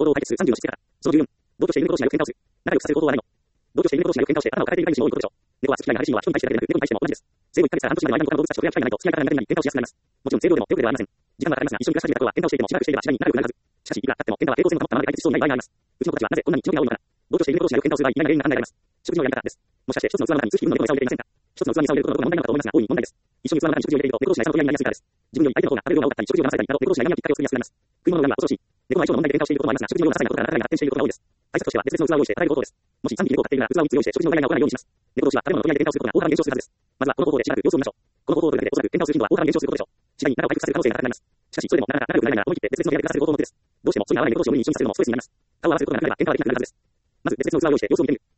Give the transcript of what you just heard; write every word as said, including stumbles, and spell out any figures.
行動を解決するさんじゅうの質から。そのじゅうよん、同居している猫同士がよく喧嘩をする。仲良くさせる行動はないの。同居している猫同士がよく喧嘩をして頭を抱えている飼い主も多いことでしょう。猫は好き嫌いが激しいのは人に対してだけでなく、猫に対しても同じです。生後いっかげつから半年までの間に他の動物たちと触れ合う機会がないと、付き合い方が苦手になり喧嘩をしやすくなります。もちろん、性病でも手遅れではありません。時間はかかりますが、一緒に暮らした日々は過去は喧嘩をしていてもしばらくしていれば次第に仲良くなるはず。しかし、いくら経っても喧嘩は平行線を保ったままで解決しそうにない場合があります。うちの子たちはなぜこんなに一度に会うのかな。同居している猫同士がよく喧嘩をする場合、意外な原因が考えられます。食事のやり方です。もしかして一つの器の中に数匹分の猫の餌を入れていませんか。一つの器に餌を入れることのどこが問題なのかと思いますが、大いに問題です。一緒に器の中に食事を入れていると、猫同士が餌の取り合いになりやすいからです。自分より相手の方が食べる量が多かったり、食事量がなされたりなど、猫同士が嫌味やきっかけを作りやすくなります。食い物の恨みは恐ろしい。猫は相性の問題で喧嘩をしていることもありますが、食事の量がなされたことから仲が発展していることが多いです。対策としては別々の器を用意して与えることです。もしさんびき猫を飼っているなら、器をみっつ用意して食事の恨みが起こらないようにします。猫同士は食べ物の取り合いで喧嘩をすることが大幅に減少するはずです。まずはこの方法でしばらく様子を見ましょう。この方法を取り入れておそらく喧嘩をする頻度は大幅に減少することでしょう。次第に仲を回復させる可能性が高くなります。しかし、それでもなかなか仲良くなれないなら思い切って別々の部屋で暮らせる方法の手です。どうしてもそれに合わない猫同士を無理に一緒にさせるのもストレスになります。顔を合わせることがなければ喧嘩はできなくなるはずです。まず別々の器を用意して様子を見てみる。